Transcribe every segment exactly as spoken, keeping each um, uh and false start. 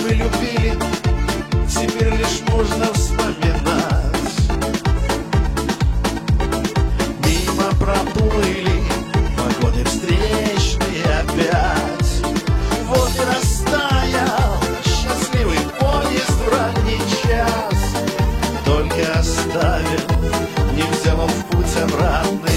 мы любили, теперь лишь можно вспоминать. Мимо проплыли вагоны встречные опять. Вот и растаял счастливый поезд в ранний час. Только оставил, не взял в путь обратный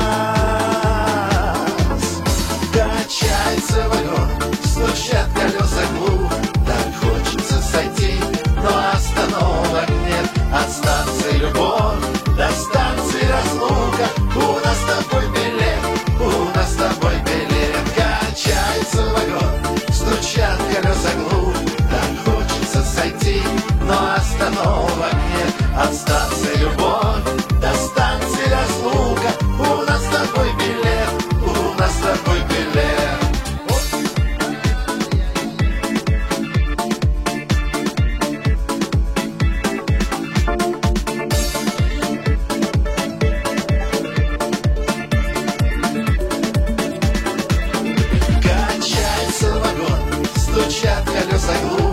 нас. Качается вагон, стучат колеса глух. Так хочется сойти, но остановок нет. От станции любовь до станции разлука. У нас с тобой билет, у нас с тобой билет. Качается вагон, стучат колеса глух. Так хочется сойти, но остановок нет. От станции любовь до станции разлука. У нас с тобой билет, у нас с тобой билет. Качается вагон, стучат колеса глух.